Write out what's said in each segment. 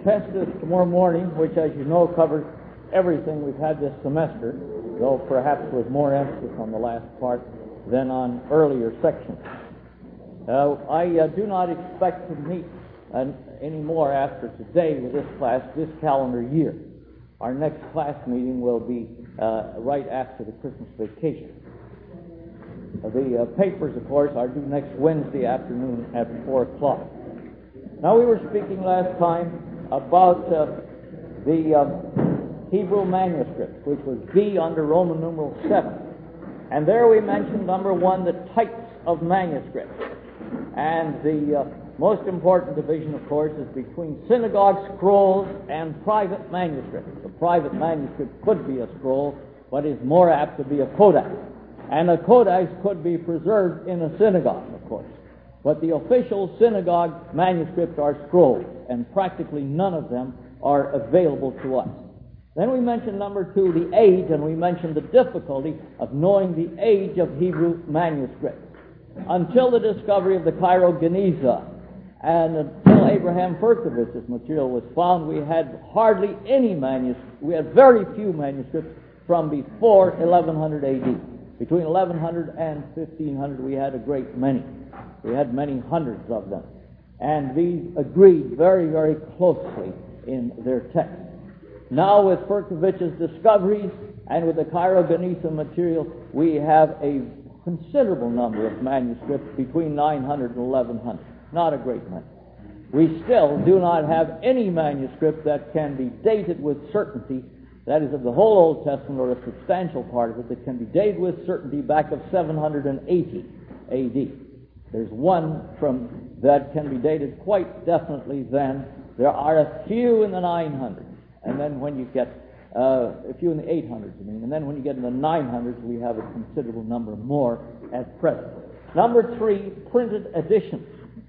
test is tomorrow morning, which, as you know, covers everything we've had this semester, though perhaps with more emphasis on the last part than on earlier sections. I do not expect to meet any more after today with this class this calendar year. Our next class meeting will be right after the Christmas vacation. The papers, of course, are due next Wednesday afternoon at 4 o'clock. Now, we were speaking last time about the Hebrew manuscript, which was B under Roman numeral 7. And there we mentioned, number one, the types of manuscripts. And the most important division, of course, is between synagogue scrolls and private manuscripts. A private manuscript could be a scroll, but is more apt to be a codex. And a codex could be preserved in a synagogue, of course. But the official synagogue manuscripts are scrolls, and practically none of them are available to us. Then we mentioned, number two, the age, and we mentioned the difficulty of knowing the age of Hebrew manuscripts. Until the discovery of the Cairo Geniza, and until Abraham Firkovich's material was found, we had hardly any manuscripts. We had very few manuscripts from before 1100 A.D. Between 1100 and 1500, we had a great many. We had many hundreds of them. And these agreed very, very closely in their text. Now, with Firkovich's discoveries and with the Cairo Geniza material, we have a considerable number of manuscripts between 900 and 1100. Not a great many. We still do not have any manuscript that can be dated with certainty, that is, of the whole Old Testament or a substantial part of it, that can be dated with certainty back of 780 A.D. There's one from that can be dated quite definitely then. There are a few in the 900s, and then when you get a few in the 800s, and then when you get in the 900s, we have a considerable number more at present. Number three, printed editions.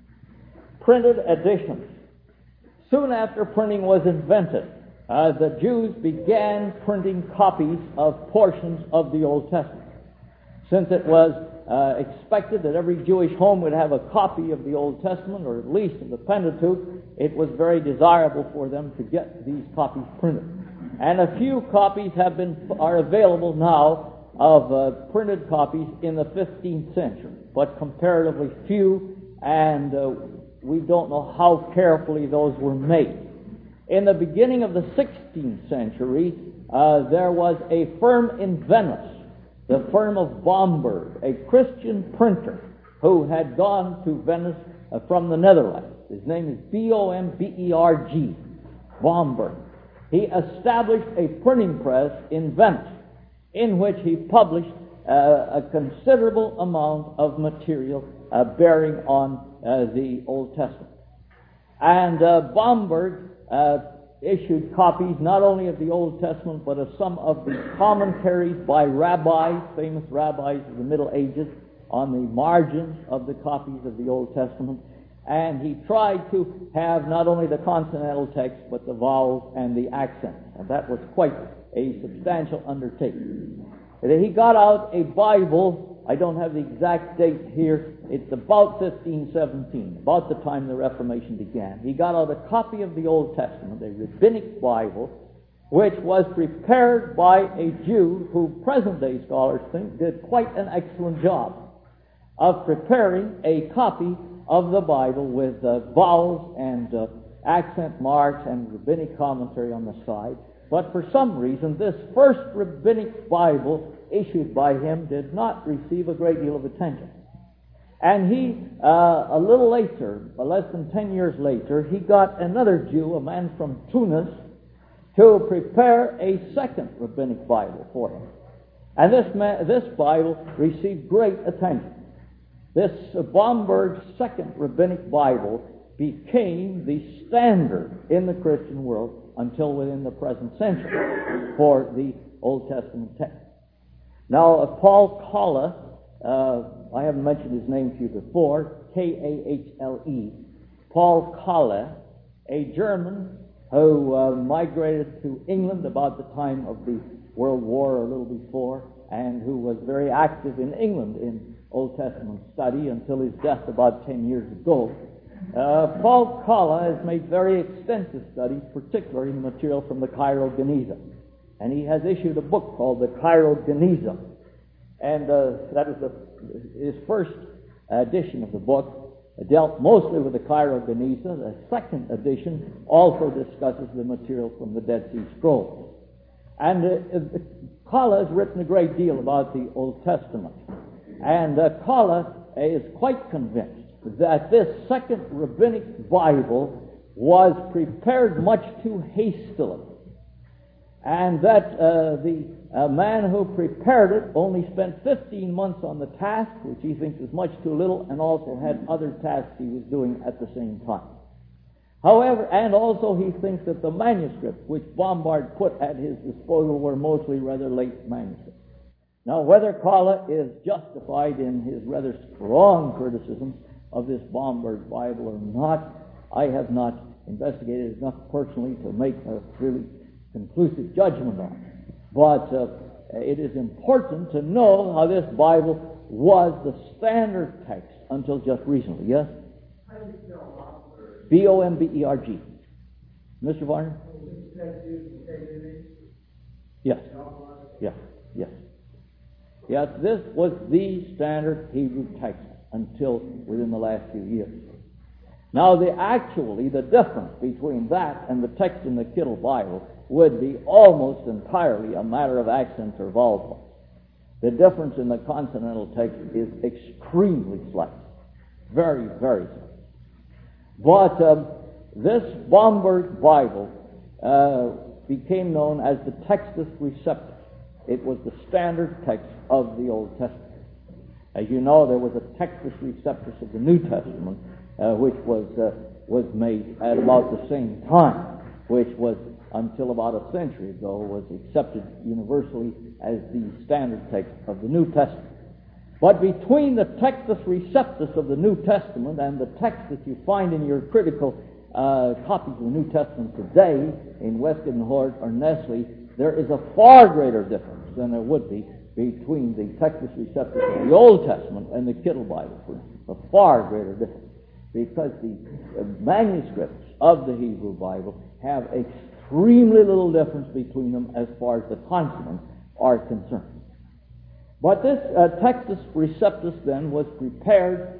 Printed editions. Soon after printing was invented, the Jews began printing copies of portions of the Old Testament. Since it was expected that every Jewish home would have a copy of the Old Testament, or at least of the Pentateuch, it was very desirable for them to get these copies printed. And a few copies are available now of printed copies in the 15th century, but comparatively few, and we don't know how carefully those were made. In the beginning of the 16th century, there was a firm in Venice, the firm of Bomberg, a Christian printer who had gone to Venice from the Netherlands. His name is Bomberg, Bomberg. He established a printing press in Venice in which he published a considerable amount of material bearing on the Old Testament. And Bomberg issued copies not only of the Old Testament, but of some of the commentaries by rabbis, famous rabbis of the Middle Ages, on the margins of the copies of the Old Testament. And he tried to have not only the consonantal text, but the vowels and the accents. And that was quite a substantial undertaking. He got out a Bible. I don't have the exact date here. It's about 1517, about the time the Reformation began. He got out a copy of the Old Testament, a rabbinic Bible, which was prepared by a Jew who present-day scholars think did quite an excellent job of preparing a copy of the Bible with vowels and accent marks and rabbinic commentary on the side. But for some reason, this first rabbinic Bible issued by him did not receive a great deal of attention. And he, a little later, less than 10 years later, he got another Jew, a man from Tunis, to prepare a second rabbinic Bible for him. And this Bible received great attention. This Bomberg's second rabbinic Bible became the standard in the Christian world until within the present century for the Old Testament text. Now, Paul Kahle, I haven't mentioned his name to you before, Kahle, Paul Kahle, a German who migrated to England about the time of the World War or a little before, and who was very active in England in Old Testament study until his death about 10 years ago. Paul Kalla has made very extensive studies, particularly in the material from the Cairo Geniza. And he has issued a book called the Cairo Geniza. And that is his first edition of the book. Dealt mostly with the Cairo Geniza. The second edition also discusses the material from the Dead Sea Scrolls. And Kalla has written a great deal about the Old Testament. And Kalla is quite convinced that this second rabbinic Bible was prepared much too hastily, and that the man who prepared it only spent 15 months on the task, which he thinks is much too little, and also had other tasks he was doing at the same time. However, and also he thinks that the manuscripts which Bombard put at his disposal were mostly rather late manuscripts. Now, whether Kalla is justified in his rather strong criticisms of this Bombard Bible or not, I have not investigated enough personally to make a really conclusive judgment on it. But it is important to know how this Bible was the standard text until just recently. Yes? Bomberg. Mr. Varner? Yes. Yes. Yes. Yes, this was the standard Hebrew text until within the last few years. Now, the difference between that and the text in the Kittel Bible would be almost entirely a matter of accents or vowel points. The difference in the consonantal text is extremely slight. Very, very slight. But this Bomberg Bible became known as the Textus Receptus. It was the standard text of the Old Testament. As you know, there was a Textus Receptus of the New Testament, which was made at about the same time, which was, until about a century ago, was accepted universally as the standard text of the New Testament. But between the Textus Receptus of the New Testament and the text that you find in your critical copies of the New Testament today in Westcott and Hort or Nestle, there is a far greater difference than there would be between the Textus Receptus of the Old Testament and the Kittel Bible. A far greater difference, because the manuscripts of the Hebrew Bible have extremely little difference between them as far as the consonants are concerned. But this Textus Receptus then was prepared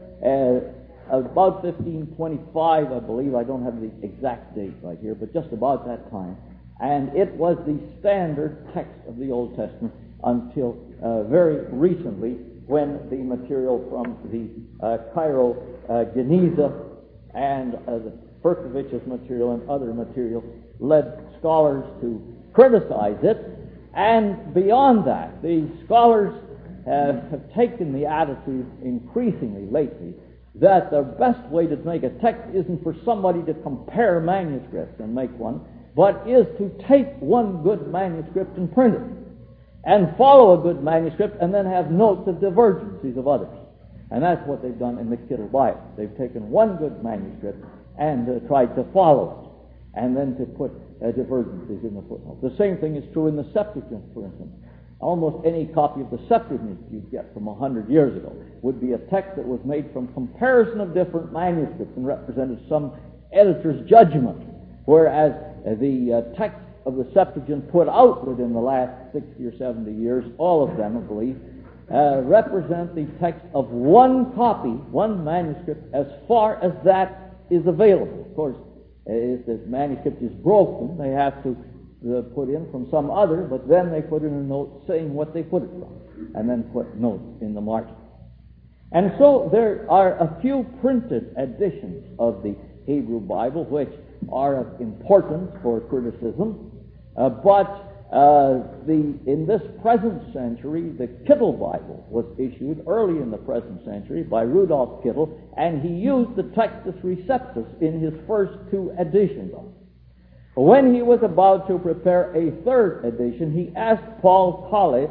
about 1525, I believe. I don't have the exact date right here, but just about that time. And it was the standard text of the Old Testament until very recently, when the material from the Cairo Geniza and the Perkovich's material and other material led scholars to criticize it. And beyond that, the scholars have taken the attitude increasingly lately that the best way to make a text isn't for somebody to compare manuscripts and make one, but is to take one good manuscript and print it, and follow a good manuscript, and then have notes of divergencies of others. And that's what they've done in the Kittel Bible. They've taken one good manuscript and tried to follow it, and then to put divergencies in the footnote. The same thing is true in the Septuagint, for instance. Almost any copy of the Septuagint you get from 100 years ago would be a text that was made from comparison of different manuscripts and represented some editor's judgment, whereas the text of the Septuagint put out within the last 60 or 70 years, all of them, I believe, represent the text of one copy, one manuscript, as far as that is available. Of course, if the manuscript is broken, they have to put in from some other, but then they put in a note saying what they put it from, and then put notes in the margin. And so there are a few printed editions of the Hebrew Bible which are of importance for criticism, but in this present century, the Kittel Bible was issued early in the present century by Rudolf Kittel, and he used the Textus Receptus in his first two editions of it. When he was about to prepare a third edition, he asked Paul Colley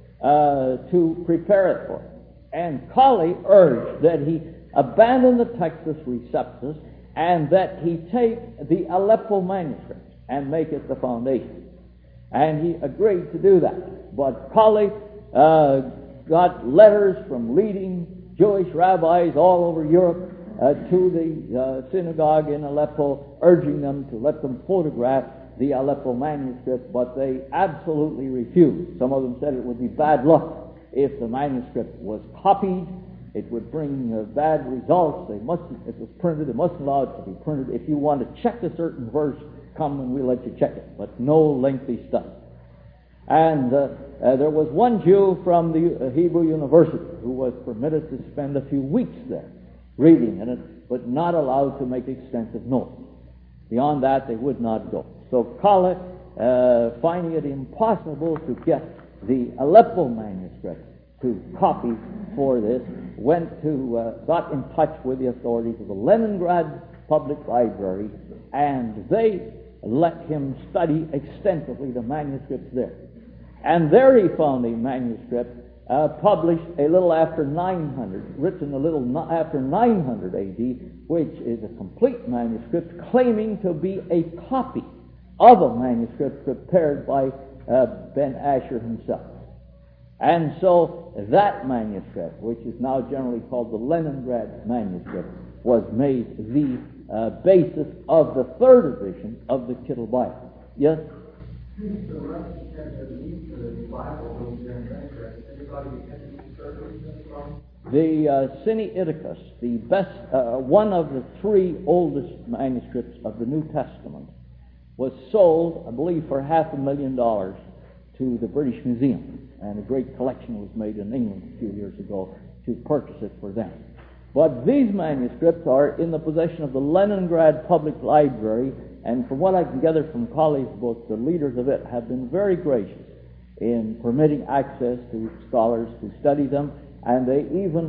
to prepare it for him. And Colley urged that he abandon the Textus Receptus and that he take the Aleppo manuscript and make it the foundation. And he agreed to do that. But Colley got letters from leading Jewish rabbis all over Europe to the synagogue in Aleppo, urging them to let them photograph the Aleppo manuscript, but they absolutely refused. Some of them said it would be bad luck if the manuscript was copied. It would bring bad results. It was printed. It mustn't allow it to be printed. If you want to check a certain verse, come and we'll let you check it, but no lengthy study. And there was one Jew from the Hebrew University who was permitted to spend a few weeks there reading in it, but not allowed to make extensive notes. Beyond that, they would not go. So Kalle, finding it impossible to get the Aleppo manuscript to copy for this, got in touch with the authorities of the Leningrad Public Library, and they let him study extensively the manuscripts there. And there he found a manuscript published a little after 900, written a little after 900 A.D., which is a complete manuscript claiming to be a copy of a manuscript prepared by Ben Asher himself. And so that manuscript, which is now generally called the Leningrad manuscript, was made the basis of the third edition of the Kittel Bible. Yes? The Sinaiticus, the best, one of the three oldest manuscripts of the New Testament, was sold, I believe, for $500,000 to the British Museum, and a great collection was made in England a few years ago to purchase it for them. But these manuscripts are in the possession of the Leningrad Public Library, and from what I can gather from colleagues' books, the leaders of it have been very gracious in permitting access to scholars to study them, and they even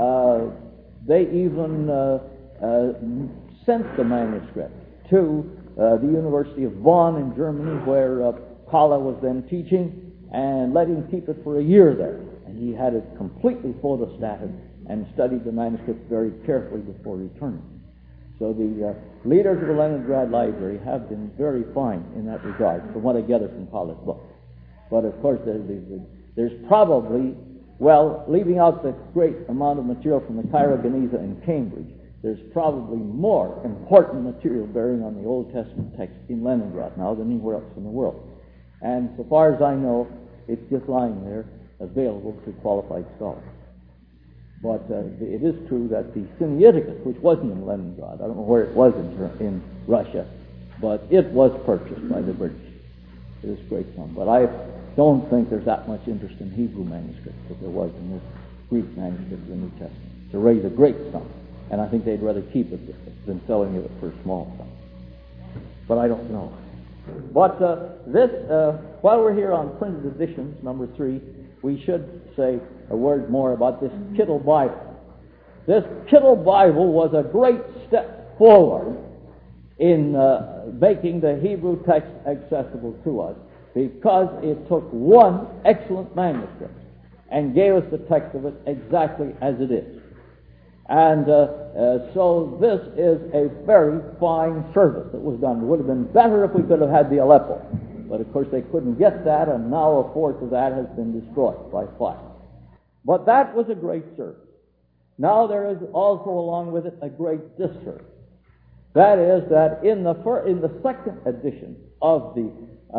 sent the manuscript to the University of Bonn in Germany, where Kalle was then teaching, and let him keep it for a year there. And he had it completely photostated and studied the manuscript very carefully before returning. So the leaders of the Leningrad Library have been very fine in that regard, from what I gather from Kalle's book. But of course, there's probably, well, leaving out the great amount of material from the Cairo Geniza in Cambridge, there's probably more important material bearing on the Old Testament text in Leningrad now than anywhere else in the world. And so far as I know, it's just lying there, available to qualified scholars. But it is true that the Sinaiticus, which wasn't in Leningrad, I don't know where it was in Russia, but it was purchased by the British. It is a great sum. But I don't think there's that much interest in Hebrew manuscripts as there was in this Greek manuscript of the New Testament, to raise a great sum. And I think they'd rather keep it than selling it for a small sum. But I don't know. But while we're here on printed editions, number 3, we should say a word more about this Kittel Bible. This Kittel Bible was a great step forward in making the Hebrew text accessible to us, because it took one excellent manuscript and gave us the text of it exactly as it is. And so this is a very fine service that was done. It would have been better if we could have had the Aleppo. But of course they couldn't get that, and now a fourth of that has been destroyed by fire. But that was a great service. Now there is also along with it a great disservice. That is that in the second edition of the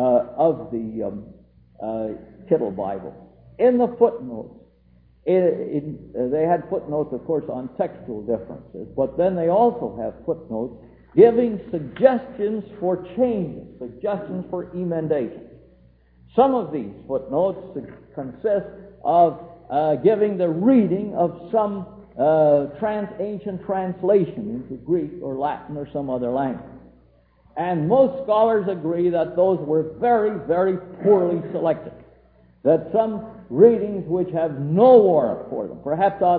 Kittel Bible, in the footnotes, they had footnotes, of course, on textual differences, but then they also have footnotes giving suggestions for changes, suggestions for emendation. Some of these footnotes consist of giving the reading of some ancient translation into Greek or Latin or some other language. And most scholars agree that those were very, very poorly selected. That some readings which have no warrant for them, perhaps out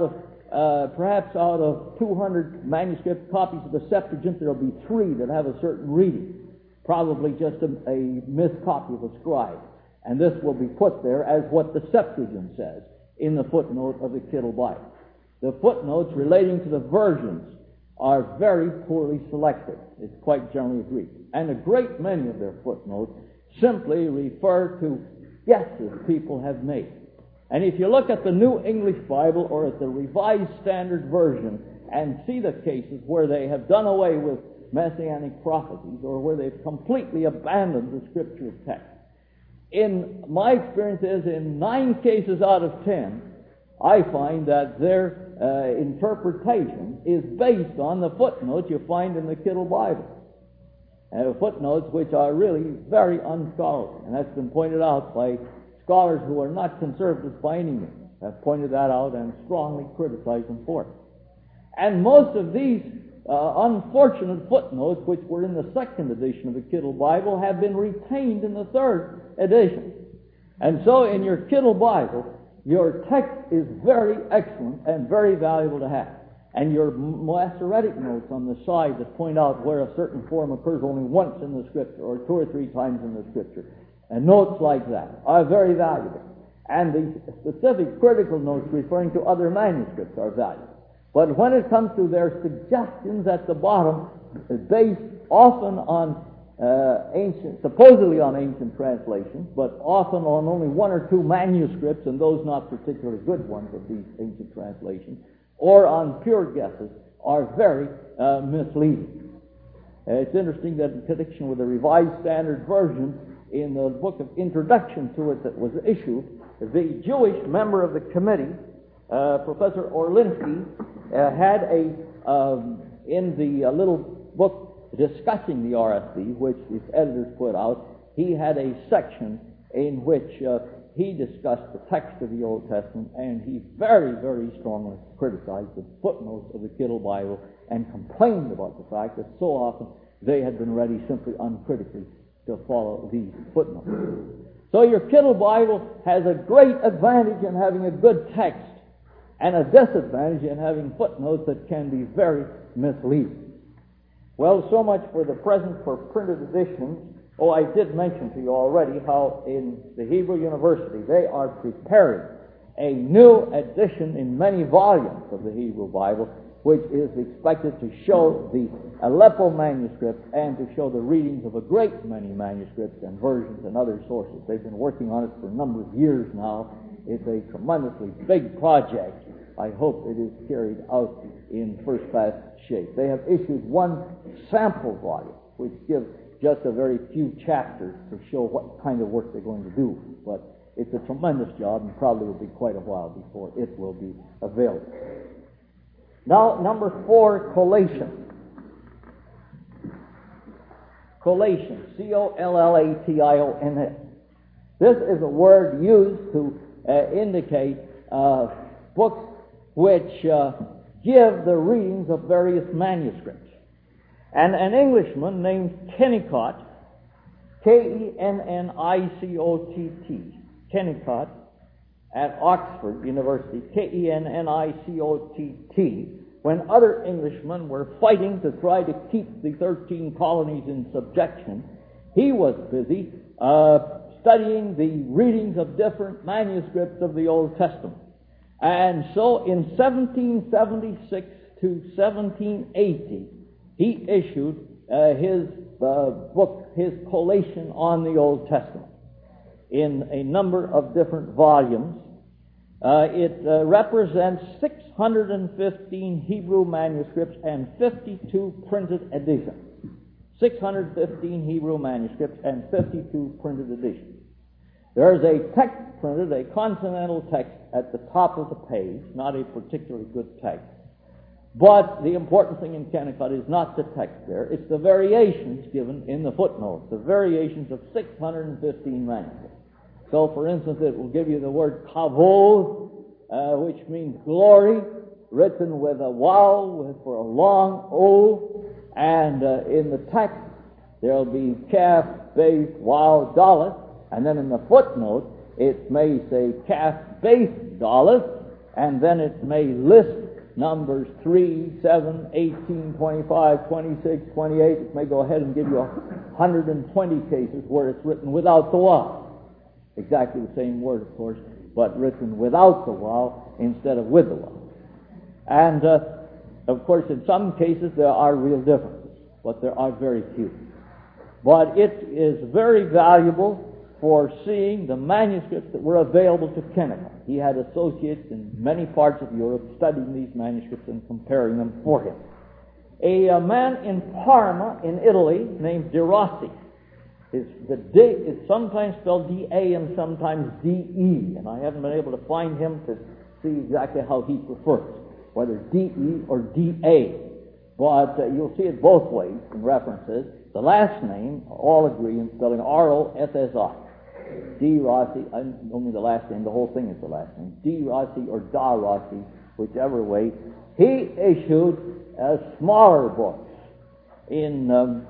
of 200 manuscript copies of the Septuagint, there will be 3 that have a certain reading, probably just a miscopy of a scribe. And this will be put there as what the Septuagint says in the footnote of the Kittel Bible. The footnotes relating to the versions are very poorly selected. It's quite generally agreed. And a great many of their footnotes simply refer to guesses people have made. And if you look at the New English Bible or at the Revised Standard Version, and see the cases where they have done away with messianic prophecies or where they've completely abandoned the Scripture text. In my experience is in 9 cases out of 10, I find that their interpretation is based on the footnotes you find in the Kittle Bible. Footnotes which are really very unscholarly, and that's been pointed out by scholars who are not conservatives by any means, have pointed that out and strongly criticized them for it. And most of these unfortunate footnotes, which were in the 2nd edition of the Kittle Bible, have been retained in the 3rd edition. And so in your Kittle Bible, your text is very excellent and very valuable to have. And your Masoretic notes on the side that point out where a certain form occurs only once in the Scripture or 2 or 3 times in the Scripture, and notes like that are very valuable. And the specific critical notes referring to other manuscripts are valuable. But when it comes to their suggestions at the bottom, based often on supposedly on ancient translations, but often on only 1 or 2 manuscripts, and those not particularly good ones of these ancient translations, or on pure guesses, are very misleading. It's interesting that in connection with the Revised Standard Version, in the book of introduction to it that was issued, the Jewish member of the committee, Professor Orlinsky, had in the little book discussing the RSV, which his editors put out, he had a section in which he discussed the text of the Old Testament, and he very, very strongly criticized the footnotes of the Kittle Bible and complained about the fact that so often they had been ready simply uncritically to follow these footnotes. So your Kittle Bible has a great advantage in having a good text and a disadvantage in having footnotes that can be very misleading. Well, so much for the present for printed editions. Oh, I did mention to you already how in the Hebrew University they are preparing a new edition in many volumes of the Hebrew Bible, which is expected to show the Aleppo manuscript and to show the readings of a great many manuscripts and versions and other sources. They've been working on it for a number of years now. It's a tremendously big project. I hope it is carried out in first-class shape. They have issued 1 sample volume, which gives just a very few chapters to show what kind of work they're going to do. But it's a tremendous job, and probably will be quite a while before it will be available. Now, number 4, collation. Collation, C-O-L-L-A-T-I-O-N-S. This is a word used to indicate books which give the readings of various manuscripts. And an Englishman named Kennicott, K-E-N-N-I-C-O-T-T, Kennicott, at Oxford University, Kennicott, when other Englishmen were fighting to try to keep the 13 colonies in subjection, he was busy studying the readings of different manuscripts of the Old Testament. And so in 1776 to 1780, he issued his book, his collation on the Old Testament, in a number of different volumes. It represents 615 Hebrew manuscripts and 52 printed editions. 615 Hebrew manuscripts and 52 printed editions. There is a text printed, a consonantal text at the top of the page, not a particularly good text. But the important thing in Kennicott is not the text there, it's the variations given in the footnotes, the variations of 615 manuscripts. So, for instance, it will give you the word kavod, which means glory, written with a waw for a long O, and in the text there will be kaf, beis, waw, dalet, and then in the footnote it may say kaf, beis, dalet, and then it may list numbers 3, 7, 18, 25, 26, 28. It may go ahead and give you 120 cases where it's written without the waw. Exactly the same word, of course, but written without the waw instead of with the waw. And, of course, in some cases there are real differences, but there are very few. But it is very valuable for seeing the manuscripts that were available to Kennicott. He had associates in many parts of Europe studying these manuscripts and comparing them for him. A man in Parma, in Italy, named De Rossi. The D is sometimes spelled D-A and sometimes D-E, and I haven't been able to find him to see exactly how he prefers, whether D-E or D-A. But you'll see it both ways in references. The last name, all agree in spelling R-O-S-S-I. D. Rossi, only the last name, the whole thing is the last name. D. Rossi or Da Rossi, whichever way. He issued smaller books in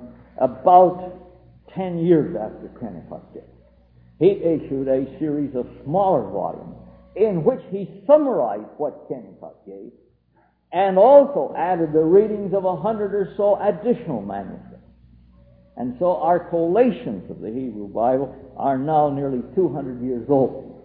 about 10 years after Kennicott did. He issued a series of smaller volumes in which he summarized what Kennicott gave and also added the readings of 100 or so additional manuscripts. And so our collations of the Hebrew Bible are now nearly 200 years old.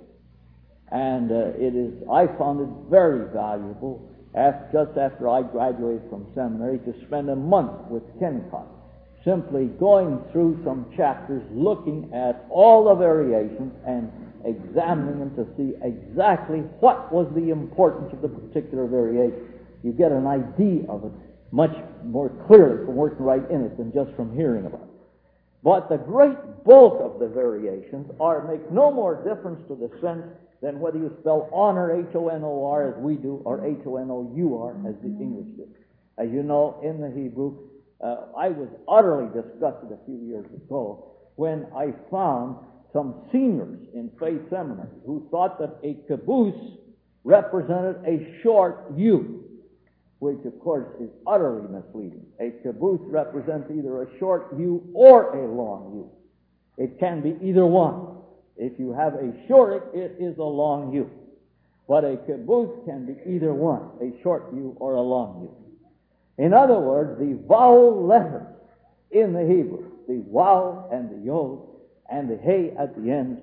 And I found it very valuable just after I graduated from seminary to spend a month with Kennicott, simply going through some chapters, looking at all the variations and examining them to see exactly what was the importance of the particular variation. You get an idea of it much more clearly from working right in it than just from hearing about it. But the great bulk of the variations make no more difference to the sense than whether you spell honor, H-O-N-O-R, as we do, or H-O-N-O-U-R, as the English do. As you know, in the Hebrew, I was utterly disgusted a few years ago when I found some seniors in Faith Seminary who thought that a caboose represented a short U, which of course is utterly misleading. A caboose represents either a short U or a long U. It can be either one. If you have a short, it is a long U. But a caboose can be either one, a short U or a long U. In other words, the vowel letters in the Hebrew, the waw and the yod and the hey at the end,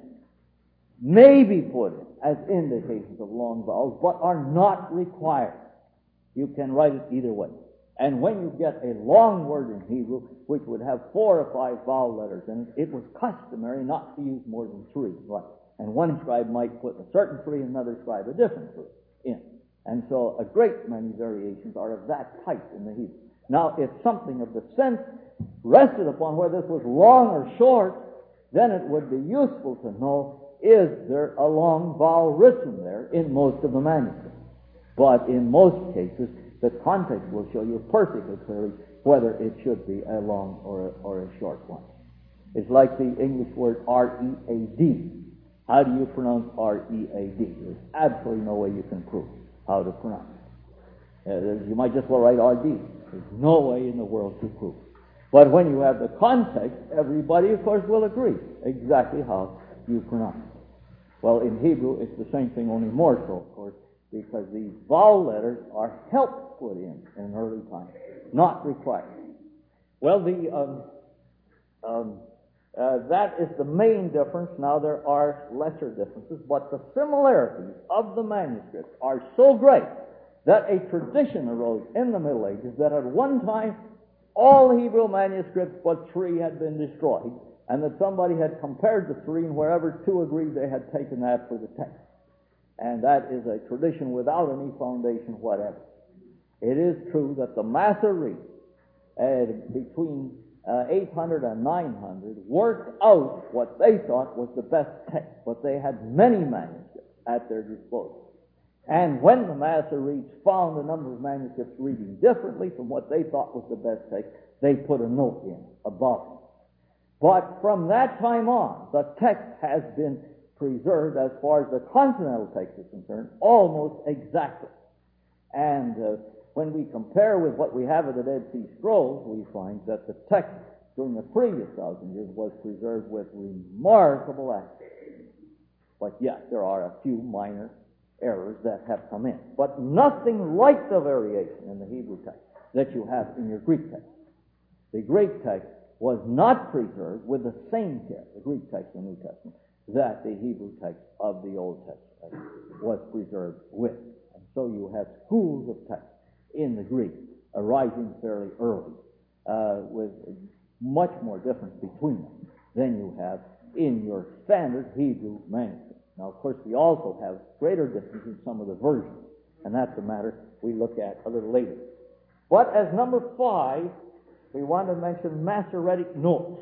may be put in as indications of long vowels, but are not required. You can write it either way. And when you get a long word in Hebrew, which would have 4 or 5 vowel letters in it, it was customary not to use more than 3. Right? And one scribe might put a certain 3, and another scribe a different 3 in. And so a great many variations are of that type in the Hebrew. Now, if something of the sense rested upon whether this was long or short, then it would be useful to know, is there a long vowel written there in most of the manuscripts? But in most cases, the context will show you perfectly clearly whether it should be a long or a short one. It's like the English word R-E-A-D. How do you pronounce R-E-A-D? There's absolutely no way you can prove how to pronounce it. You might just well write R-D. There's no way in the world to prove it. But when you have the context, everybody, of course, will agree exactly how you pronounce it. Well, in Hebrew, it's the same thing, only more so, of course, because these vowel letters are helped put in an early time, not required. Well, that is the main difference. Now, there are lesser differences, but the similarities of the manuscripts are so great that a tradition arose in the Middle Ages that at one time all Hebrew manuscripts but 3 had been destroyed, and that somebody had compared the 3, and wherever 2 agreed, they had taken that for the text. And that is a tradition without any foundation whatever. It is true that the Masoretes, between 800 and 900, worked out what they thought was the best text, but they had many manuscripts at their disposal. And when the Masoretes found a number of manuscripts reading differently from what they thought was the best text, they put a note in about it. But from that time on, the text has been preserved, as far as the continental text is concerned, almost exactly. And when we compare with what we have of the Dead Sea Scrolls, we find that the text during the previous 1,000 years was preserved with remarkable accuracy. But yes, there are a few minor errors that have come in, but nothing like the variation in the Hebrew text that you have in your Greek text. The Greek text was not preserved with the same care, the Greek text in the New Testament, that the Hebrew text of the Old Testament was preserved with. And so you have schools of text in the Greek arising fairly early, with much more difference between them than you have in your standard Hebrew manuscript. Now, of course, we also have greater differences in some of the versions, and that's a matter we look at a little later. But as number 5, we want to mention Masoretic notes.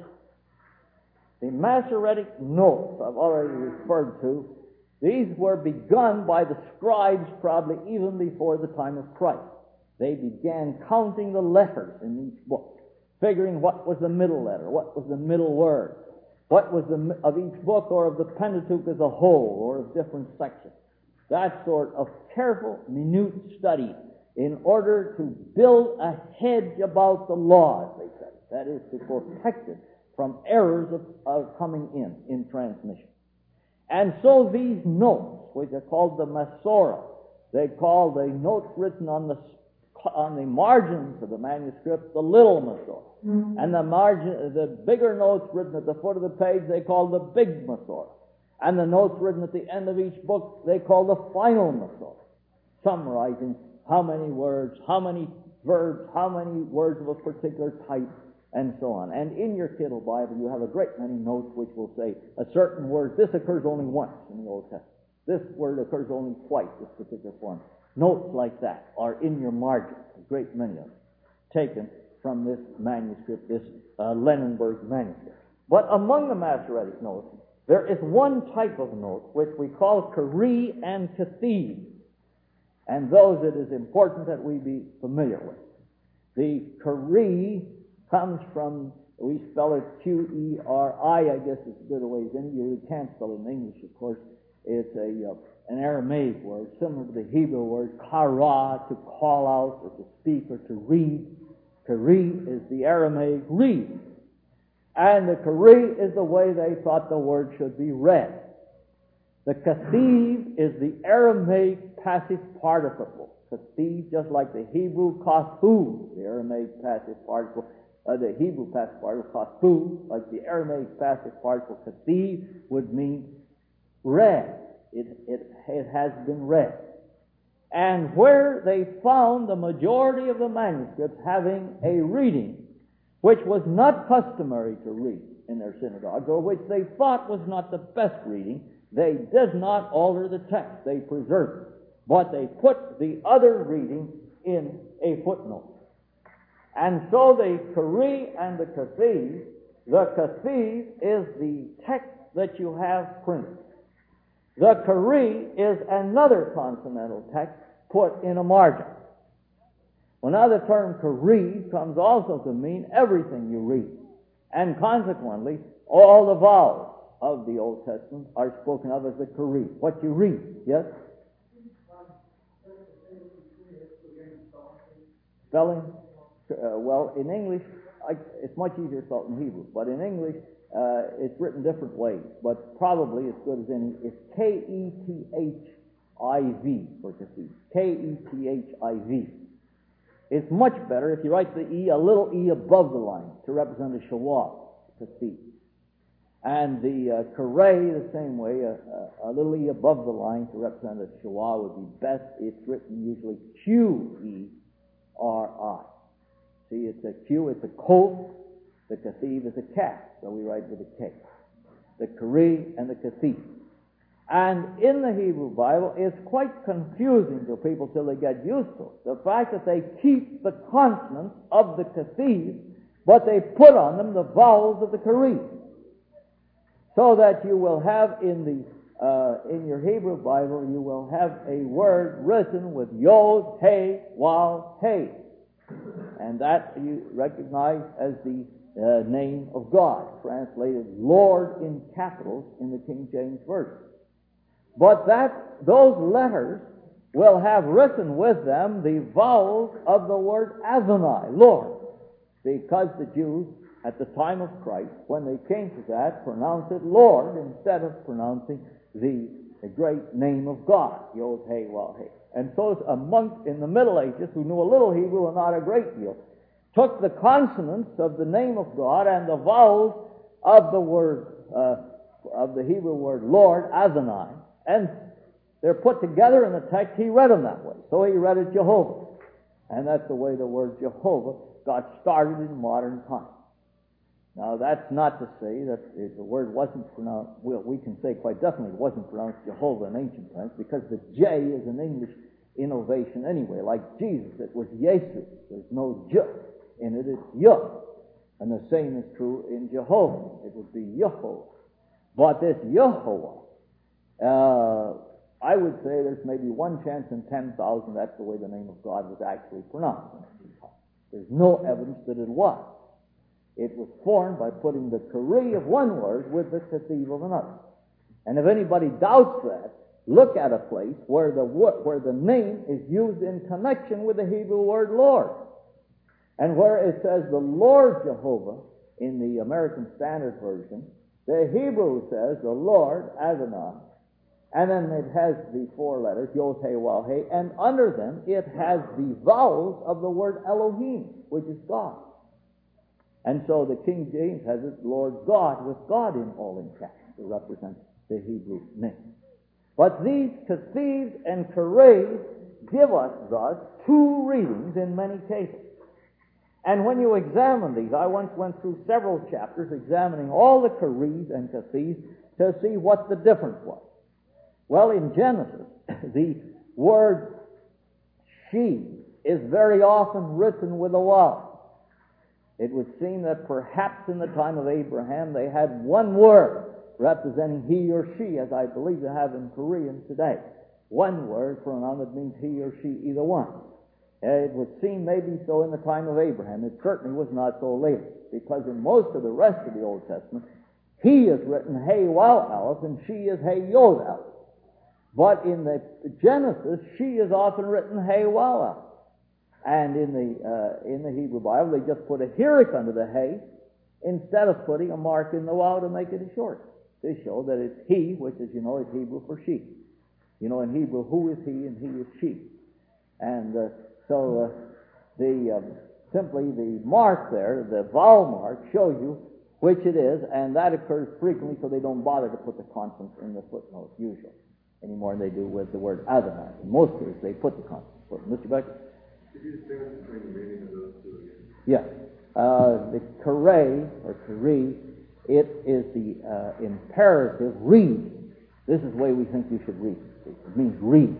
The Masoretic notes I've already referred to. These were begun by the scribes probably even before the time of Christ. They began counting the letters in each book, figuring what was the middle letter, what was the middle word, what was of each book or of the Pentateuch as a whole or of different sections. That sort of careful, minute study in order to build a hedge about the law, as they say. That is, to protect it from errors of coming in transmission. And so these notes, which are called the Masorah, they call the notes written on the margins of the manuscript the little Masorah. And the bigger notes written at the foot of the page, they call the big Masorah. And the notes written at the end of each book, they call the final Masorah, summarizing how many words, how many verbs, how many words of a particular type, and so on. And in your Kittle Bible, you have a great many notes which will say a certain word, this occurs only once in the Old Testament. This word occurs only twice, this particular form. Notes like that are in your margins, a great many of them, taken from this manuscript, this Leninberg manuscript. But among the Masoretic notes, there is one type of note which we call Kari and Kethiv, and those it is important that we be familiar with. The Kari comes from, we spell it Qeri, I guess it's a good ways in. You can't spell it in English, of course. It's an Aramaic word, similar to the Hebrew word kara, to call out, or to speak, or to read. Kari is the Aramaic read. And the Kari is the way they thought the word should be read. The Kethiv is the Aramaic passive participle. Kethiv, just like the Hebrew kathu, the Aramaic passive participle, the Hebrew passive participle kathu, like the Aramaic passive participle Kethiv, would mean read. It has been read. And where they found the majority of the manuscripts having a reading which was not customary to read in their synagogues, or which they thought was not the best reading, they did not alter the text. They preserved it. But they put the other reading in a footnote. And so the Kari and the Kethiv is the text that you have printed. The Kari is another consonantal text put in a margin. Well, now the term Kari comes also to mean everything you read. And consequently, all the vowels of the Old Testament are spoken of as the Kari. What you read, yes? Spelling? Well, in English, it's much easier to spell it in Hebrew, but in English, it's written different ways, but probably as good as any. It's Kethiv for Kethiv. Kethiv. It's much better if you write the E, a little E above the line, to represent a shawah, Kethiv. And the Kari, the same way, a little E above the line to represent a shawah would be best. It's written usually Qeri. See, it's a Q, it's a kof. The Kethiv is a kaf, so we write with a K. The Kari and the Kethiv. And in the Hebrew Bible, it's quite confusing to people till they get used to it. The fact that they keep the consonants of the Kethiv, but they put on them the vowels of the Kari. So that you will have in your Hebrew Bible, you will have a word written with Yod, He, Waw, He. And that you recognize as the name of God, translated Lord in capitals in the King James Version. But those letters will have written with them the vowels of the word Adonai, Lord, because the Jews at the time of Christ, when they came to that, pronounced it Lord instead of pronouncing the great name of God, Yod, He, Waw, He. And so a monk in the Middle Ages, who knew a little Hebrew and not a great deal, took the consonants of the name of God and the vowels of the word, of the Hebrew word Lord, Adonai, and they're put together in the text. He read them that way. So he read it Jehovah. And that's the way the word Jehovah got started in modern times. Now, that's not to say that the word wasn't pronounced, well, we can say quite definitely it wasn't pronounced Jehovah in ancient times, because the J is an English innovation anyway. Like Jesus, it was Jesus. There's no J in it, it's Yah. And the same is true in Jehovah. It would be Yehovah. But this Yehovah, I would say there's maybe one chance in 10,000 that's the way the name of God was actually pronounced. There's no evidence that it was. It was formed by putting the Kari of one word with the Kathiv of another. And if anybody doubts that, look at a place where the name is used in connection with the Hebrew word Lord. And where it says the Lord Jehovah in the American Standard Version, the Hebrew says the Lord Adonai, and then it has the four letters, Yod, He, Waw, He, and under them it has the vowels of the word Elohim, which is God. And so the King James has it, Lord God, with God in all in caps, to represent the Hebrew name. But these Kathivs and Kares give us thus two readings in many cases. And when you examine these, I once went through several chapters examining all the Kares and Kathivs to see what the difference was. Well, in Genesis, the word she is very often written with a waw. It would seem that perhaps in the time of Abraham they had one word representing he or she, as I believe they have in Korean today. One word for a noun that means he or she, either one. It would seem maybe so in the time of Abraham. It certainly was not so later, because in most of the rest of the Old Testament, he is written Hey Waw Aleph and she is Hey Yod Aleph. But in the Genesis, she is often written Hey Waw Aleph. And in the Hebrew Bible, they just put a hirik under the Hey instead of putting a mark in the Waw to make it a short, to show that it's he, which, as you know, is Hebrew for she. You know, in Hebrew, who is he and he is she. And simply the mark there, the vowel mark, shows you which it is, and that occurs frequently, so they don't bother to put the consonant in the footnote usually, any more than they do with the word Adonai. In most cases, they put the consonant. Mr. Becker? Could you distinguish between the meaning of those two again? Yes. The Kare, or Kari, it is the imperative read. This is the way we think you should read. It means read.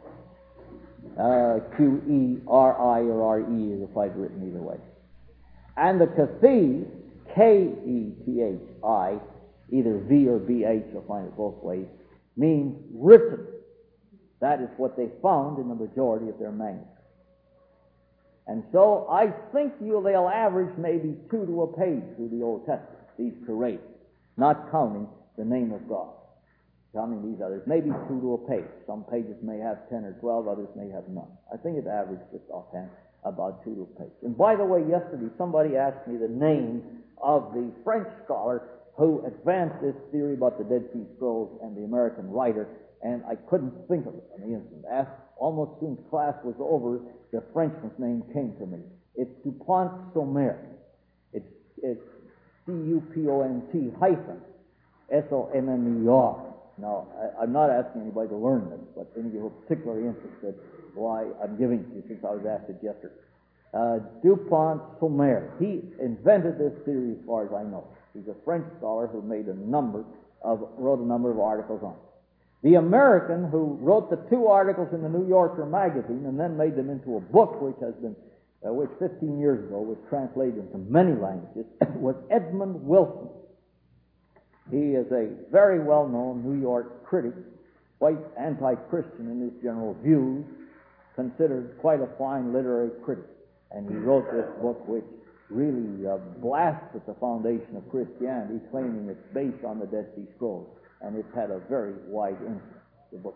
Q-E-R-I or R-E is applied written either way. And the Kathi, K-E-T-H-I, either V or B-H, you'll find it both ways, means written. That is what they found in the majority of their manuscripts. And so I think they'll average maybe 2 to a page through the Old Testament, these Karates, not counting the name of God. Counting these others, maybe 2 to a page. Some pages may have 10 or 12, others may have none. I think it averages just offhand about 2 to a page. And by the way, yesterday somebody asked me the name of the French scholar who advanced this theory about the Dead Sea Scrolls and the American writer, and I couldn't think of it on the instant. Almost since class was over, the Frenchman's name came to me. It's Dupont-Sommer. It's C-U-P-O-N-T hyphen S-O-M-M-E-R. Now, I'm not asking anybody to learn this, but any of you who are particularly interested, why I'm giving it to you since I was asked it yesterday. Dupont-Sommer. He invented this theory as far as I know. He's a French scholar who wrote a number of articles on it. The American who wrote the 2 articles in the New Yorker magazine and then made them into a book which 15 years ago was translated into many languages was Edmund Wilson. He is a very well-known New York critic, quite anti-Christian in his general views, considered quite a fine literary critic. And he wrote this book which really blasts at the foundation of Christianity, claiming it's based on the Dead Sea Scrolls. And it's had a very wide influence, the book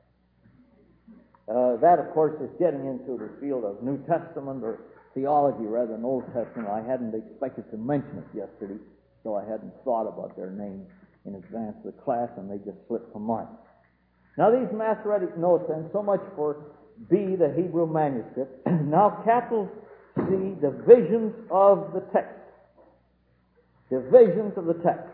has. That, of course, is getting into the field of New Testament or theology rather than Old Testament. I hadn't expected to mention it yesterday, so I hadn't thought about their names in advance of the class, and they just slipped from mine. Now, these Masoretic notes, and so much for B, the Hebrew manuscript. Now, capital C, divisions of the text. Divisions of the text.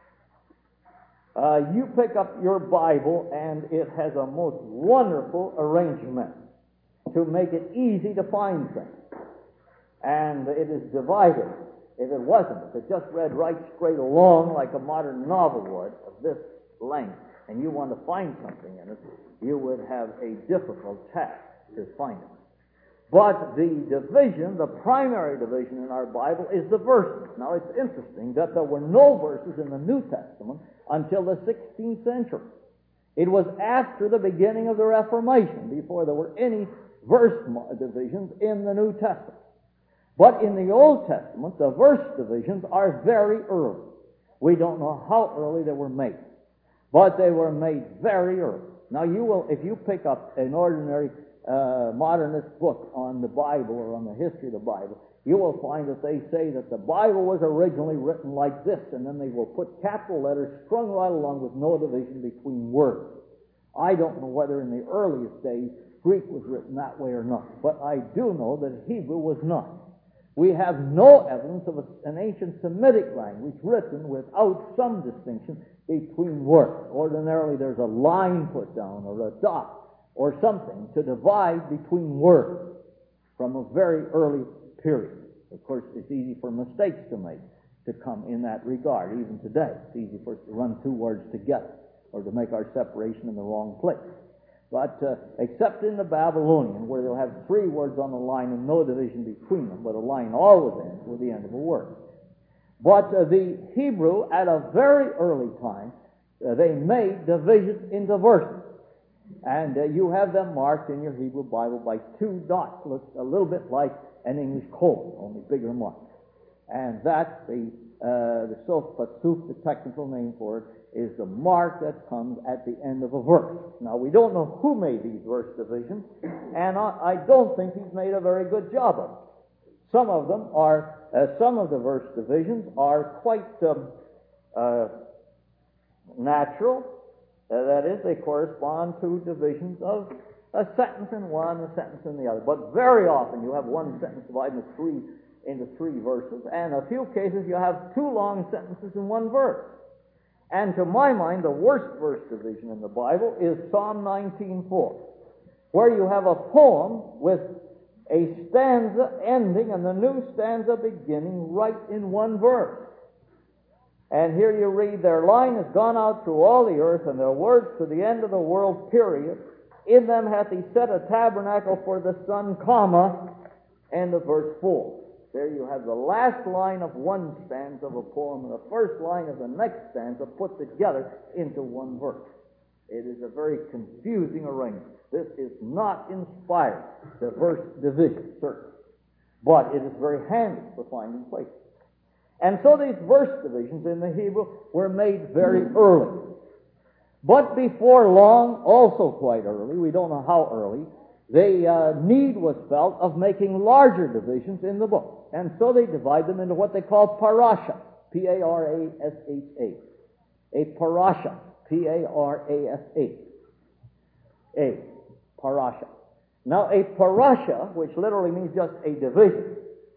You pick up your Bible, and it has a most wonderful arrangement to make it easy to find things. And it is divided if it wasn't, if it just read right straight along like a modern novel would of this length, and you want to find something in it, you would have a difficult task to find it. But the division, the primary division in our Bible, is the verses. Now, it's interesting that there were no verses in the New Testament until the 16th century. It was after the beginning of the Reformation before there were any verse divisions in the New Testament. But in the Old Testament, the verse divisions are very early. We don't know how early they were made, but they were made very early. Now, you will, if you pick up an ordinary modernist book on the Bible or on the history of the Bible, you will find that they say that the Bible was originally written like this, and then they will put capital letters strung right along with no division between words. I don't know whether in the earliest days Greek was written that way or not, but I do know that Hebrew was not. We have no evidence of an ancient Semitic language written without some distinction between words. Ordinarily there's a line put down or a dot or something to divide between words from a very early period. Of course, it's easy for mistakes to come in that regard. Even today, it's easy for us to run two words together or to make our separation in the wrong place. But except in the Babylonian, where they'll have three words on the line and no division between them, but a line always ends with the end of a word. But the Hebrew, at a very early time, they made divisions into verses. And you have them marked in your Hebrew Bible by two dots, looks a little bit like an English colon, only bigger mark. And that's the sof pasuk, the technical name for it, is the mark that comes at the end of a verse. Now, we don't know who made these verse divisions, and I don't think he's made a very good job of it. Some of them are, some of the verse divisions are quite natural. That is, they correspond to divisions of a sentence in one, a sentence in the other. But very often you have one sentence divided into three verses, and a few cases you have two long sentences in one verse. And to my mind, the worst verse division in the Bible is Psalm 19:4, where you have a poem with a stanza ending and the new stanza beginning right in one verse. And here you read, their line has gone out through all the earth, and their words to the end of the world, period. In them hath he set a tabernacle for the sun, comma, end of verse 4. There you have the last line of one stanza of a poem and the first line of the next stanza put together into one verse. It is a very confusing arrangement. This is not inspired, the verse division, certainly. But it is very handy for finding places. And so these verse divisions in the Hebrew were made very early. But before long, also quite early, we don't know how early, the need was felt of making larger divisions in the book. And so they divide them into what they call parasha, P-A-R-A-S-H-A. A parasha, P-A-R-A-S-H. A parasha. Now, a parasha, which literally means just a division,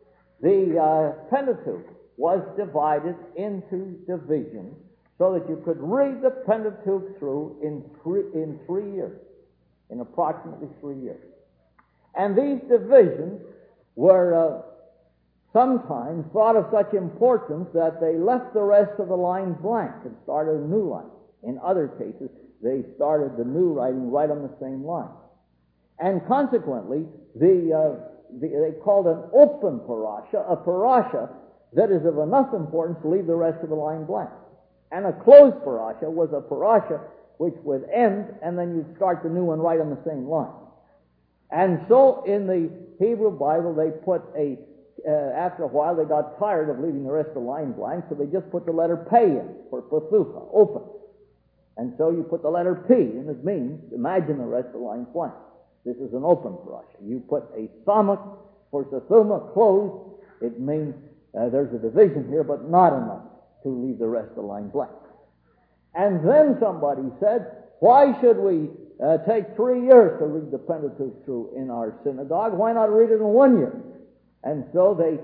the Pentateuch was divided into divisions so that you could read the Pentateuch through in 3 years, in approximately 3 years. And these divisions were sometimes thought of such importance that they left the rest of the lines blank and started a new line. In other cases, they started the new writing right on the same line. And consequently, they called an open parasha a parasha that is of enough importance to leave the rest of the line blank. And a closed parasha was a parasha which would end, and then you'd start the new one right on the same line. And so in the Hebrew Bible, they put after a while, they got tired of leaving the rest of the line blank, so they just put the letter Pei in for Pathucha, open. And so you put the letter P, and it means, imagine the rest of the line blank. This is an open parasha. You put a Samak for Sathuma, closed. It means there's a division here, but not enough to leave the rest of the line blank. And then somebody said, why should we take 3 years to read the Pentateuch through in our synagogue? Why not read it in 1 year? And so they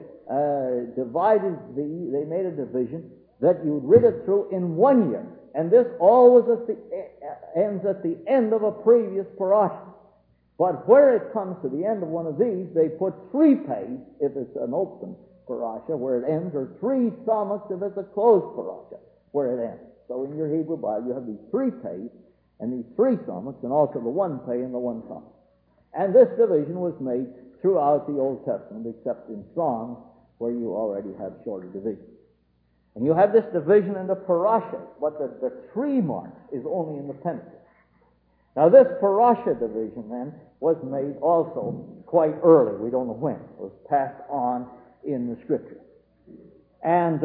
they made a division that you would read it through in 1 year. And this always ends at the end of a previous parasha. But where it comes to the end of one of these, they put 3 pays, if it's an open parasha where it ends, or 3 samachs if it's a closed parasha where it ends. So in your Hebrew Bible, you have these 3 pays and these 3 samachs, and also the 1 pay and the 1 samach. And this division was made throughout the Old Testament, except in Psalms, where you already have shorter divisions. And you have this division in the parasha, but the 3 mark is only in the Pentateuch. Now this parasha division then was made also quite early. We don't know when. It was passed on in the Scripture. And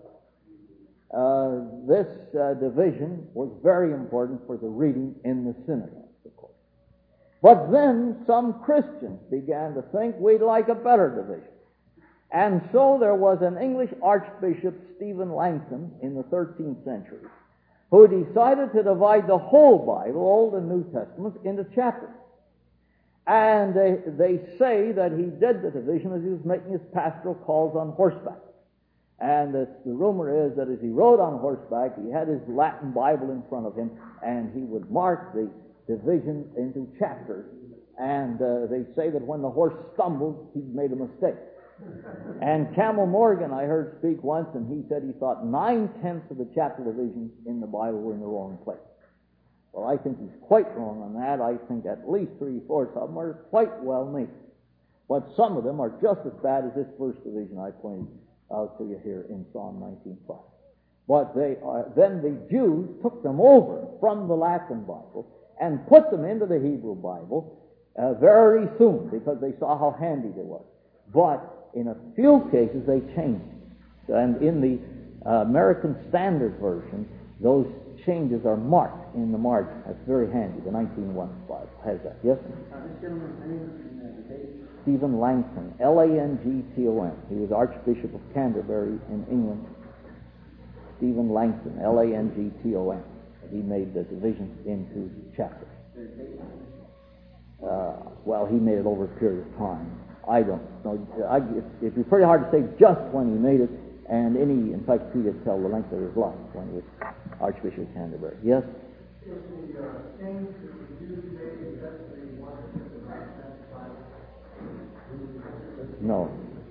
this division was very important for the reading in the synagogues, of course. But then some Christians began to think we'd like a better division. And so there was an English Archbishop, Stephen Langton, in the 13th century, who decided to divide the whole Bible, Old and New Testaments, into chapters. And they say that he did the division as he was making his pastoral calls on horseback. And the rumor is that as he rode on horseback, he had his Latin Bible in front of him, and he would mark the division into chapters. And they say that when the horse stumbled, he'd made a mistake. And Campbell Morgan, I heard speak once, and he said he thought 9/10 of the chapter divisions in the Bible were in the wrong place. Well, I think he's quite wrong on that. I think at least 3/4 of them are quite well made. But some of them are just as bad as this first division I pointed out to you here in Psalm 19:5. But then the Jews took them over from the Latin Bible and put them into the Hebrew Bible very soon, because they saw how handy they were. But in a few cases they changed. And in the American Standard Version, those changes are marked in the margin. That's very handy. The 19:1 Bible has that. Yes? This gentleman's name is David. Stephen Langton, Langton. He was Archbishop of Canterbury in England. Stephen Langton, Langton. He made the division into chapters. Well, he made it over a period of time. I don't know. It'd be pretty hard to say just when he made it, and any encyclopedia tell the length of his life when he was Archbishop of Canterbury. Yes? Is the change that the Jews made just the one that the right No.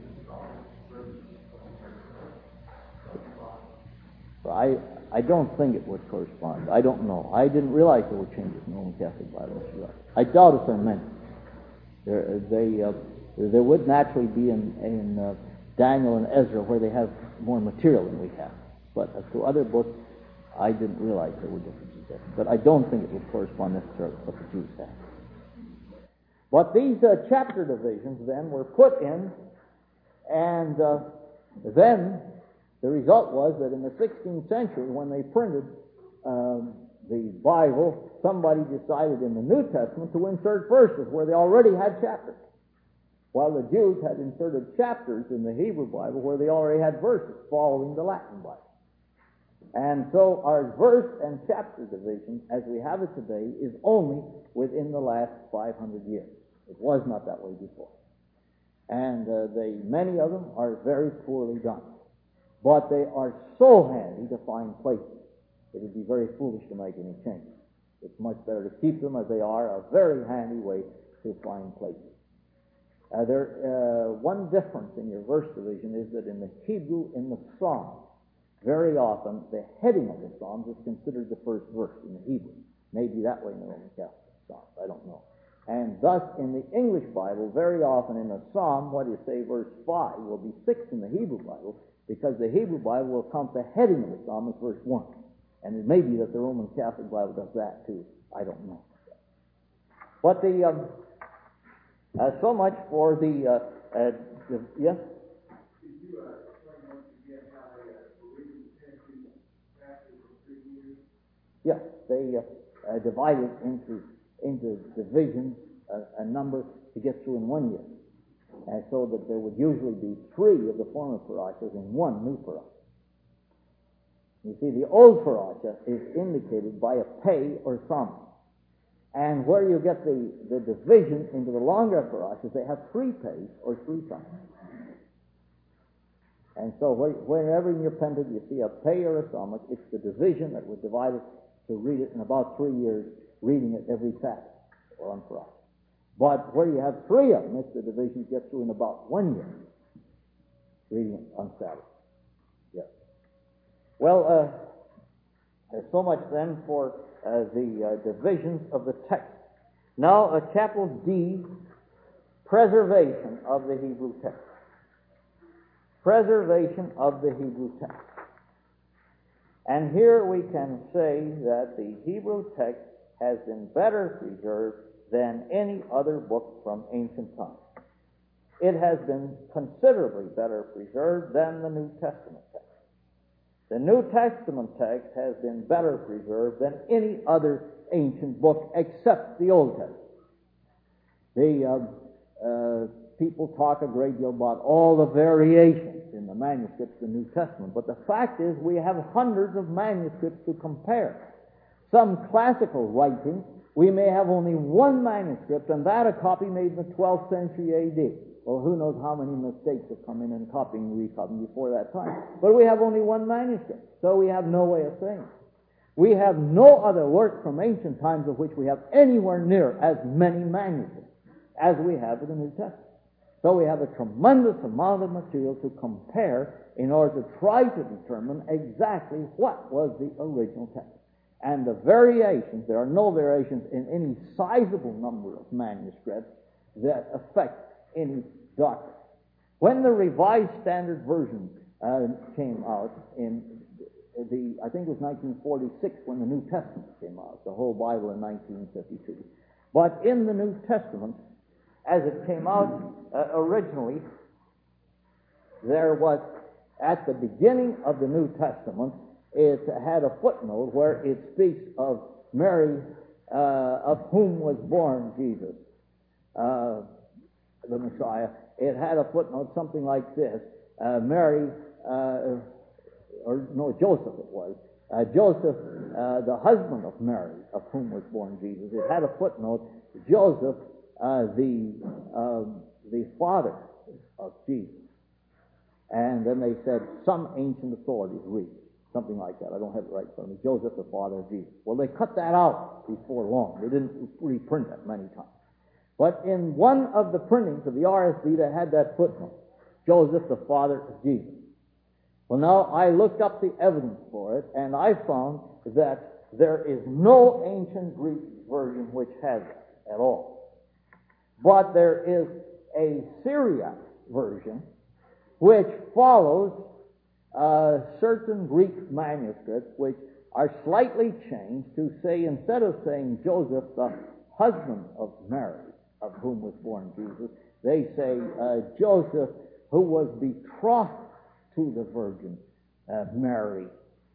I don't think it would correspond. I don't know. I didn't realize there were changes in the Roman Catholic Bible. I doubt if there are many. There would naturally be in Daniel and Ezra where they have more material than we have. But as to other books, I didn't realize there were differences there. But I don't think it would correspond necessarily with what the Jews had. But these chapter divisions then were put in, and then the result was that in the 16th century, when they printed the Bible, somebody decided in the New Testament to insert verses where they already had chapters, while the Jews had inserted chapters in the Hebrew Bible where they already had verses following the Latin Bible. And so our verse and chapter division, as we have it today, is only within the last 500 years. It was not that way before. And many of them are very poorly done. But they are so handy to find places. It would be very foolish to make any changes. It's much better to keep them as they are, a very handy way to find places. One difference in your verse division is that in the Hebrew, in the Psalms, very often the heading of the Psalms is considered the first verse in the Hebrew. Maybe that way in the Roman Catholic Psalms, I don't know. And thus, in the English Bible, very often in a Psalm, what you say, verse 5, will be 6 in the Hebrew Bible, because the Hebrew Bible will count the heading of the Psalm as verse 1. And it may be that the Roman Catholic Bible does that too. I don't know. But so much for the yes? Yes, they divided into divisions a number to get through in 1 year. And so that there would usually be 3 of the former parashas in 1 new parasha. You see, the old parasha is indicated by a pei or samach. And where you get the division into the longer parashas, they have 3 peis or 3 samachs. And so whenever in your Pentateuch you see a pei or a samach, it's the division that would divide it to read it in about 3 years, reading it every Sabbath or on parasha. But where you have 3 of them, it's the division you get through in about 1 year. reading on Sabbath. Yes. Well, there's so much then for the divisions of the text. Now, a capital D, preservation of the Hebrew text. Preservation of the Hebrew text. And here we can say that the Hebrew text has been better preserved than any other book from ancient times. It has been considerably better preserved than the New Testament text. The New Testament text has been better preserved than any other ancient book except the Old Testament. The people talk a great deal about all the variations in the manuscripts of the New Testament, but the fact is we have hundreds of manuscripts to compare. Some classical writings, we may have only one manuscript, and that a copy made in the 12th century A.D. Well, who knows how many mistakes have come in copying and recopying before that time. But we have only one manuscript, so we have no way of saying it. We have no other work from ancient times of which we have anywhere near as many manuscripts as we have with the New Testament. So we have a tremendous amount of material to compare in order to try to determine exactly what was the original text. And the variations, there are no variations in any sizable number of manuscripts that affect any doctrine. When the Revised Standard Version came out in I think it was 1946 when the New Testament came out, the whole Bible in 1952. But in the New Testament, as it came out originally, there was, at the beginning of the New Testament, it had a footnote where it speaks of Mary, of whom was born Jesus, the Messiah. It had a footnote, something like this, Mary, Joseph it was, Joseph, the husband of Mary, of whom was born Jesus. It had a footnote, Joseph, the father of Jesus. And then they said, some ancient authorities read. Something like that. I don't have it right in front of me. Joseph, the father of Jesus. Well, they cut that out before long. They didn't reprint it many times. But in one of the printings of the RSV, they had that footnote, Joseph, the father of Jesus. Well, now, I looked up the evidence for it, and I found that there is no ancient Greek version which has it at all. But there is a Syriac version which follows certain Greek manuscripts which are slightly changed to say, instead of saying Joseph, the husband of Mary, of whom was born Jesus, they say Joseph, who was betrothed to the Virgin Mary,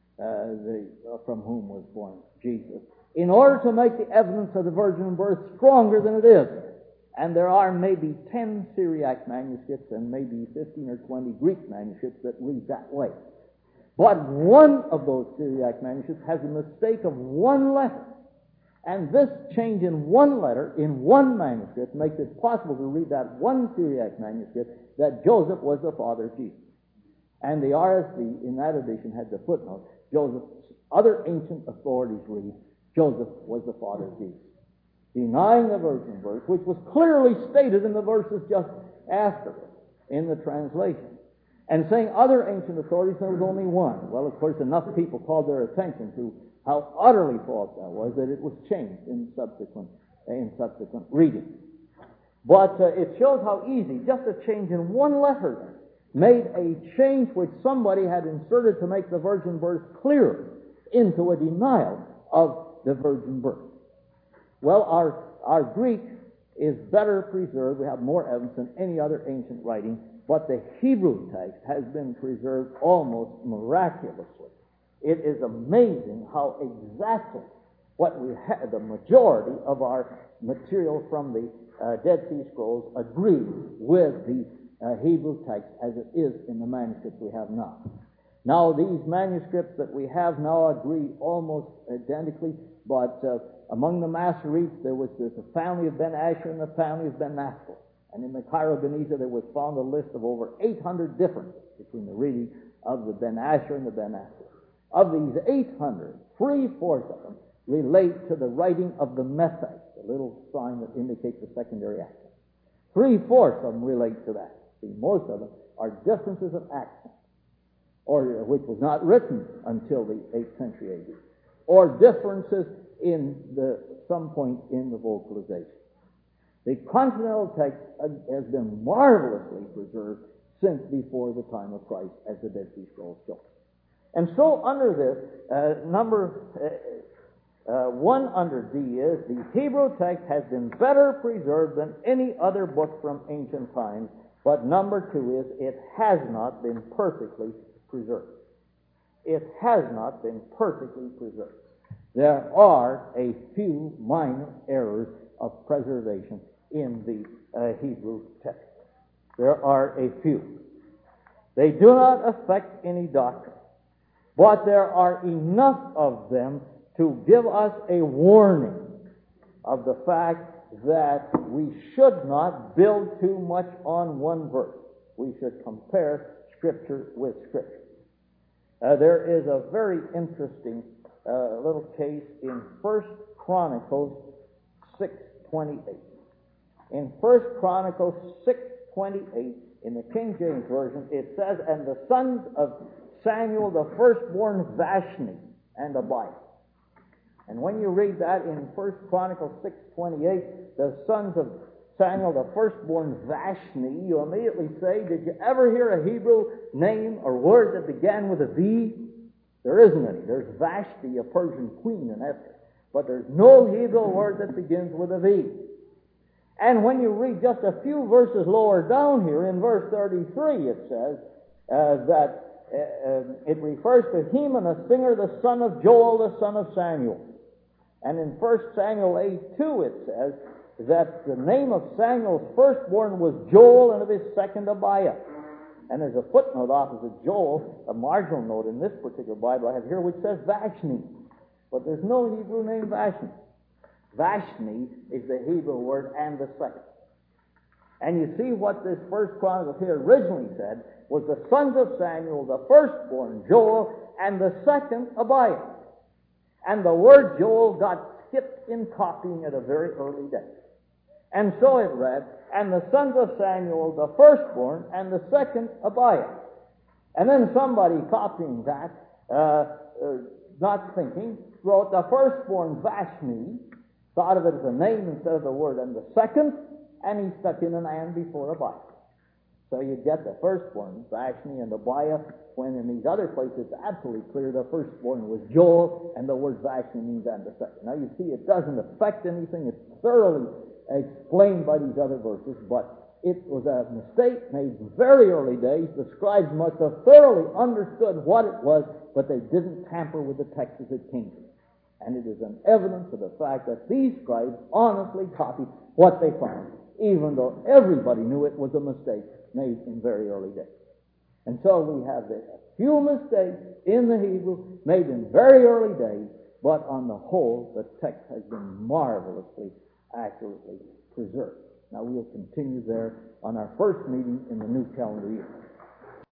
from whom was born Jesus, in order to make the evidence of the virgin birth stronger than it is. And there are maybe 10 Syriac manuscripts and maybe 15 or 20 Greek manuscripts that read that way. But one of those Syriac manuscripts has a mistake of one letter. And this change in one letter, in one manuscript, makes it possible to read that one Syriac manuscript that Joseph was the father of Jesus. And the RSV in that edition had the footnote, Joseph, other ancient authorities read, Joseph was the father of Jesus, denying the virgin birth, which was clearly stated in the verses just after it, in the translation. And saying other ancient authorities, there was only one. Well, of course, enough people called their attention to how utterly false that was, that it was changed in subsequent reading. But it shows how easy, just a change in one letter made a change which somebody had inserted to make the virgin birth clearer into a denial of the virgin birth. Well, our Greek is better preserved. We have more evidence than any other ancient writing, but the Hebrew text has been preserved almost miraculously. It is amazing how exactly what we have, the majority of our material from the Dead Sea Scrolls agrees with the Hebrew text as it is in the manuscripts we have now. Now, these manuscripts that we have now agree almost identically, but among the Masoretes there was the family of Ben Asher and the family of Ben Naphtali. And in the Cairo Geniza there was found a list of over 800 differences between the reading of the Ben Asher and the Ben Naphtali. Of these 800, 3/4 of them relate to the writing of the method, the little sign that indicates the secondary accent. 3/4 of them relate to that. See, most of them are differences of accent, or which was not written until the 8th century AD, or differences in some point in the vocalization. The continental text has been marvelously preserved since before the time of Christ, as the Dead Sea Scrolls show. And so under this, number 1 under D is, the Hebrew text has been better preserved than any other book from ancient times, but number 2 is, it has not been perfectly preserved. It has not been perfectly preserved. There are a few minor errors of preservation in the Hebrew text. There are a few. They do not affect any doctrine, but there are enough of them to give us a warning of the fact that we should not build too much on one verse. We should compare Scripture with Scripture. There is a very interesting little case in 1 Chronicles 6:28. In 1 Chronicles 6:28, in the King James Version, it says, "And the sons of Samuel, the firstborn, Vashni and Abiah." And when you read that in 1 Chronicles 6:28, the sons of Samuel, the firstborn, Vashni, you immediately say, did you ever hear a Hebrew name or word that began with a V? There isn't any. There's Vashti, a Persian queen in Esther. But there's no Hebrew word that begins with a V. And when you read just a few verses lower down here, in verse 33, it says that it refers to Heman, a singer, the son of Joel, the son of Samuel. And in 1 Samuel 8:2, it says that the name of Samuel's firstborn was Joel, and of his second Abiah. And there's a footnote opposite Joel, a marginal note in this particular Bible I have here, which says Vashni. But there's no Hebrew name Vashni. Vashni is the Hebrew word and the second. And you see what this First Chronicles here originally said was the sons of Samuel, the firstborn Joel, and the second Abiah. And the word Joel got skipped in copying at a very early day. And so it read, "And the sons of Samuel, the firstborn, and the second Abiah." And then somebody copying that, not thinking, wrote the firstborn Vashni, thought of it as a name instead of the word, and the second, and he stuck in an "and" before Abiah. So you get the firstborn, Vashni and Abiah, when in these other places it's absolutely clear the firstborn was Joel, and the word Vashni means "and the second." Now you see it doesn't affect anything. It's thoroughly explained by these other verses, but it was a mistake made in very early days. The scribes must have thoroughly understood what it was, but they didn't tamper with the text as it came. And it is an evidence of the fact that these scribes honestly copied what they found, even though everybody knew it was a mistake made in very early days. And so we have a few mistakes in the Hebrew made in very early days, but on the whole, the text has been marvelously, accurately preserved. Now we'll continue there on our first meeting in the new calendar year.